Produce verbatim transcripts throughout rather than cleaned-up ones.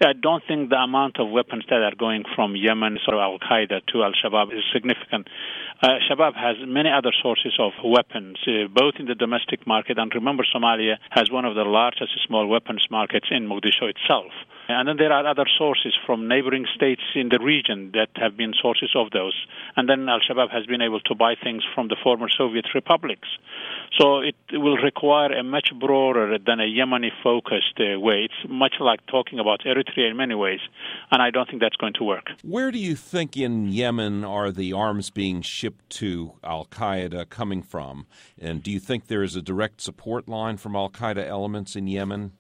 I don't think the amount of weapons that are going from Yemen, sort of Al-Qaeda to Al-Shabaab is significant. Uh, Shabaab has many other sources of weapons, uh, both in the domestic market, and remember Somalia has one of the largest small weapons markets in Mogadishu itself. And then there are other sources from neighboring states in the region that have been sources of those. And then Al-Shabaab has been able to buy things from the former Soviet republics. So it will require a much broader than a Yemeni-focused uh, way. It's much like talking about Eritrea in many ways, and I don't think that's going to work. Where do you think in Yemen are the arms being shipped to Al-Qaeda coming from? And do you think there is a direct support line from Al-Qaeda elements in Yemen?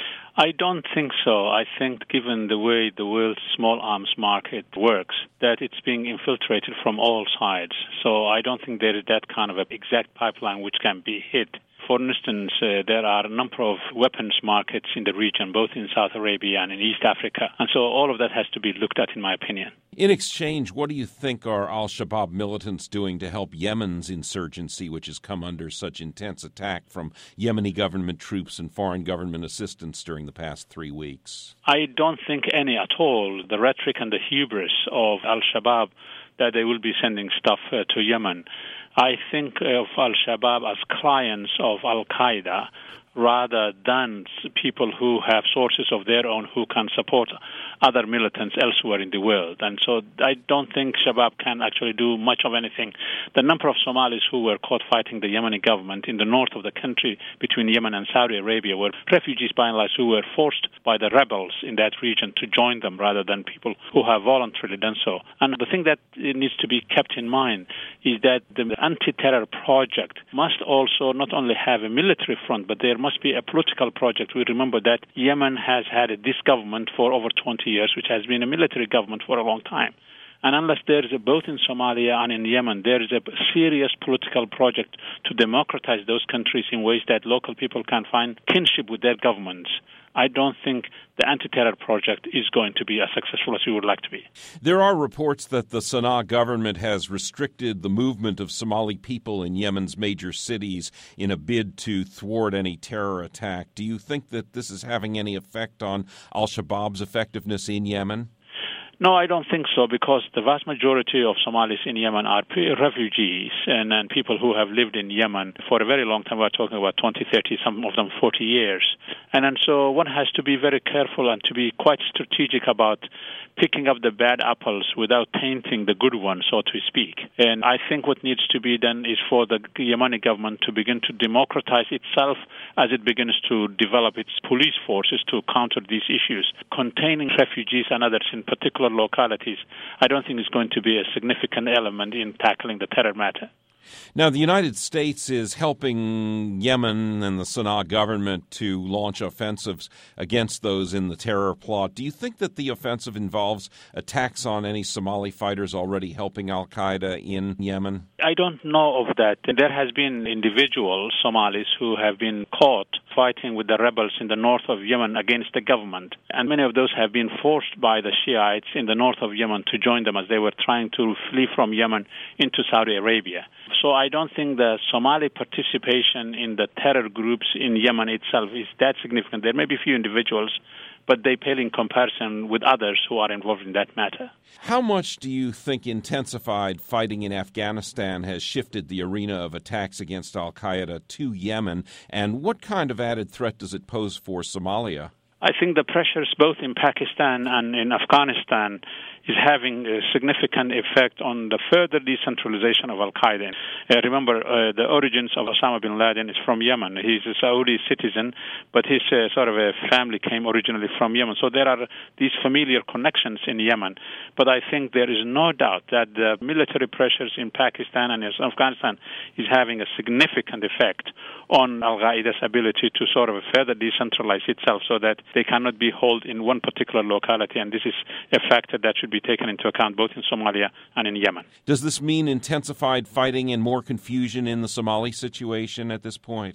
I don't think so. I think given the way the world's small arms market works, that it's being infiltrated from all sides. So I don't think there is that kind of an exact pipeline which can be hit. For instance, uh, there are a number of weapons markets in the region, both in South Arabia and in East Africa. And so all of that has to be looked at, in my opinion. In exchange, what do you think are Al-Shabaab militants doing to help Yemen's insurgency, which has come under such intense attack from Yemeni government troops and foreign government assistance during the past three weeks? I don't think any at all. The rhetoric and the hubris of Al-Shabaab that they will be sending stuff uh, to Yemen. I think of Al-Shabaab as clients of Al-Qaeda rather than people who have sources of their own who can support other militants elsewhere in the world. And so I don't think Shabaab can actually do much of anything. The number of Somalis who were caught fighting the Yemeni government in the north of the country between Yemen and Saudi Arabia were refugees by and large who were forced by the rebels in that region to join them rather than people who have voluntarily done so. And the thing that needs to be kept in mind is that the anti-terror project must also not only have a military front, but there must be a political project. We remember that Yemen has had this government for over twenty years, which has been a military government for a long time. And unless there is a, both in Somalia and in Yemen, there is a serious political project to democratize those countries in ways that local people can find kinship with their governments, I don't think the anti-terror project is going to be as successful as we would like to be. There are reports that the Sana'a government has restricted the movement of Somali people in Yemen's major cities in a bid to thwart any terror attack. Do you think that this is having any effect on Al-Shabaab's effectiveness in Yemen? No, I don't think so, because the vast majority of Somalis in Yemen are refugees and, and people who have lived in Yemen for a very long time. We're talking about twenty, thirty, some of them forty years. And, and so one has to be very careful and to be quite strategic about picking up the bad apples without tainting the good ones, so to speak. And I think what needs to be done is for the Yemeni government to begin to democratize itself as it begins to develop its police forces to counter these issues. Containing refugees and others in particular localities, I don't think is going to be a significant element in tackling the terror matter. Now, the United States is helping Yemen and the Sana'a government to launch offensives against those in the terror plot. Do you think that the offensive involves attacks on any Somali fighters already helping al-Qaeda in Yemen? I don't know of that. There has been individual Somalis who have been caught fighting with the rebels in the north of Yemen against the government. And many of those have been forced by the Shiites in the north of Yemen to join them as they were trying to flee from Yemen into Saudi Arabia. So I don't think the Somali participation in the terror groups in Yemen itself is that significant. There may be a few individuals, but they pale in comparison with others who are involved in that matter. How much do you think intensified fighting in Afghanistan has shifted the arena of attacks against al-Qaeda to Yemen, and what kind of added threat does it pose for Somalia? I think the pressures both in Pakistan and in Afghanistan is having a significant effect on the further decentralization of al-Qaeda. Uh, remember, uh, the origins of Osama bin Laden is from Yemen. He's a Saudi citizen, but his uh, sort of a family came originally from Yemen. So there are these familiar connections in Yemen. But I think there is no doubt that the military pressures in Pakistan and in Afghanistan is having a significant effect on al-Qaeda's ability to sort of further decentralize itself so that they cannot be held in one particular locality. And this is a factor that should be taken into account both in Somalia and in Yemen. Does this mean intensified fighting and more confusion in the Somali situation at this point?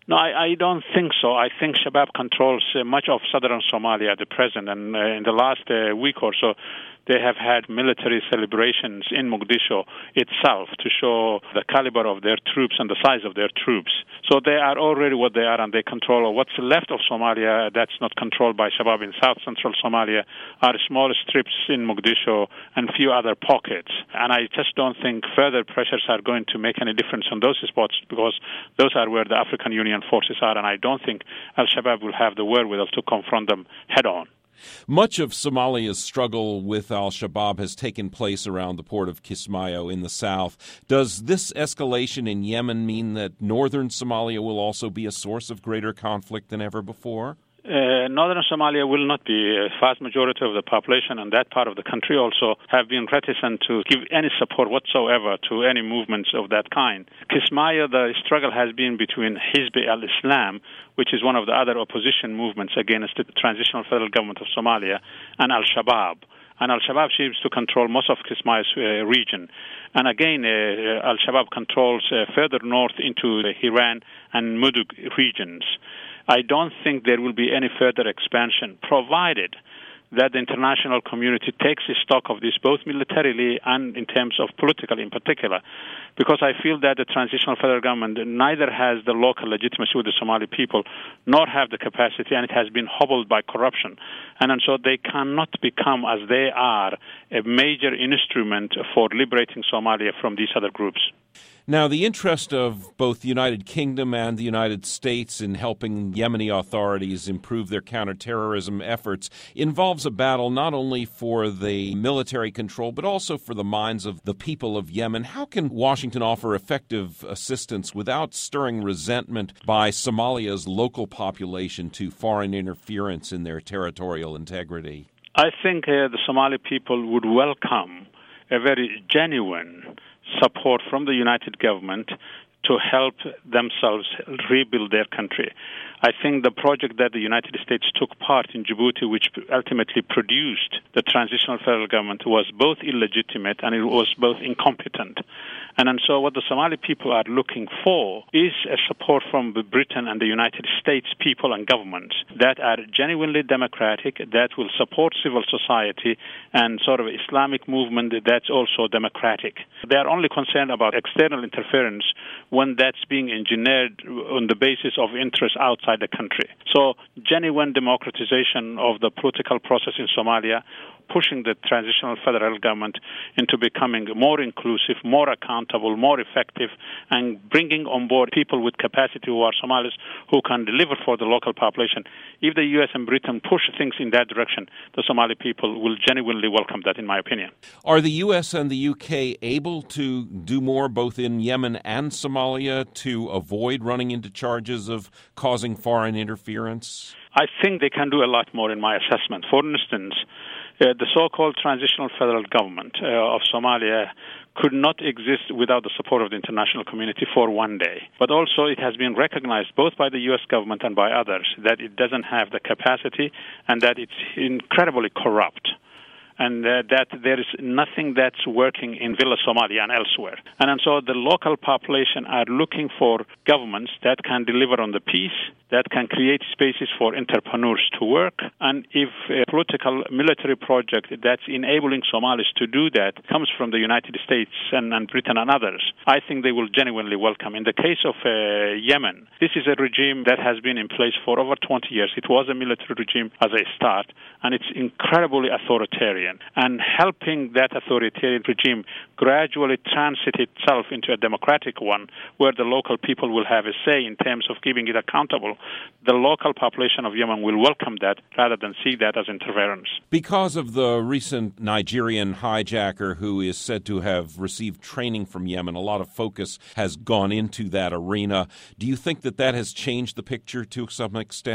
No, I, I don't think so. I think Shabab controls uh, much of southern Somalia at the present, and uh, in the last uh, week or so, they have had military celebrations in Mogadishu itself to show the caliber of their troops and the size of their troops. So they are already what they are, and they control what's left of Somalia that's not controlled by Shabab in south central Somalia are small strips in Mogadishu and a few other pockets. And I just don't think further pressures are going to make any difference on those spots, because those are where the African Union forces are, and I don't think Al-Shabaab will have the wherewithal to confront them head-on. Much of Somalia's struggle with al-Shabaab has taken place around the port of Kismayo in the south. Does this escalation in Yemen mean that northern Somalia will also be a source of greater conflict than ever before? Uh, northern Somalia will not be. A vast majority of the population and that part of the country also have been reticent to give any support whatsoever to any movements of that kind. Kismayo, the struggle has been between Hizb al-Islam, which is one of the other opposition movements against the transitional federal government of Somalia, and Al-Shabaab. And Al-Shabaab seems to control most of Kismayo's uh, region. And again, uh, Al-Shabaab controls uh, further north into the Hiran and Mudug regions. I don't think there will be any further expansion, provided that the international community takes stock of this, both militarily and in terms of political in particular, because I feel that the transitional federal government neither has the local legitimacy with the Somali people, nor have the capacity, and it has been hobbled by corruption. And, and so they cannot become, as they are, a major instrument for liberating Somalia from these other groups. Now, the interest of both the United Kingdom and the United States in helping Yemeni authorities improve their counterterrorism efforts involves a battle not only for the military control, but also for the minds of the people of Yemen. How can Washington offer effective assistance without stirring resentment by Somalia's local population to foreign interference in their territorial integrity? I think uh, the Somali people would welcome a very genuine support from the United government to help themselves rebuild their country. I think the project that the United States took part in Djibouti, which ultimately produced the transitional federal government, was both illegitimate and it was both incompetent. And, and so what the Somali people are looking for is a support from Britain and the United States people and governments that are genuinely democratic, that will support civil society and sort of Islamic movement that's also democratic. They are only concerned about external interference when that's being engineered on the basis of interests outside the country. So genuine democratization of the political process in Somalia, pushing the transitional federal government into becoming more inclusive, more accountable, more effective, and bringing on board people with capacity who are Somalis who can deliver for the local population. If the U S and Britain push things in that direction, the Somali people will genuinely welcome that, in my opinion. Are the U S and the U K able to do more both in Yemen and Somalia to avoid running into charges of causing foreign interference? I think they can do a lot more in my assessment. For instance, Uh, the so-called transitional federal government uh, of Somalia could not exist without the support of the international community for one day. But also it has been recognized both by the U S government and by others that it doesn't have the capacity and that it's incredibly corrupt, and uh, that there is nothing that's working in Villa Somalia and elsewhere. And, and so the local population are looking for governments that can deliver on the peace, that can create spaces for entrepreneurs to work. And if a political military project that's enabling Somalis to do that comes from the United States and, and Britain and others, I think they will genuinely welcome. In the case of uh, Yemen, this is a regime that has been in place for over twenty years. It was a military regime as a start, and it's incredibly authoritarian. And helping that authoritarian regime gradually transit itself into a democratic one where the local people will have a say in terms of keeping it accountable, the local population of Yemen will welcome that rather than see that as interference. Because of the recent Nigerian hijacker who is said to have received training from Yemen, a lot of focus has gone into that arena. Do you think that that has changed the picture to some extent?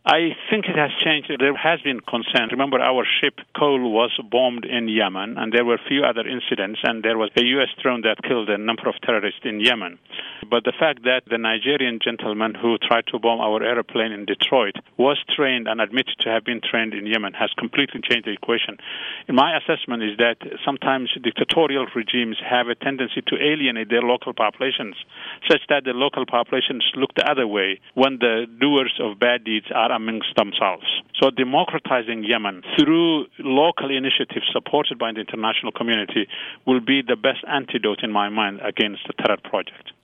I think it has changed. There has been concern. Remember, our ship Cole was bombed in Yemen, and there were a few other incidents, and there was a U S drone that killed a number of terrorists in Yemen. But the fact that the Nigerian gentleman who tried to bomb our airplane in Detroit was trained and admitted to have been trained in Yemen has completely changed the equation. In my assessment is that sometimes dictatorial regimes have a tendency to alienate their local populations, such that the local populations look the other way when the doers of bad deeds are amongst themselves. So democratizing Yemen through local initiatives supported by the international community will be the best antidote in my mind against the terror project.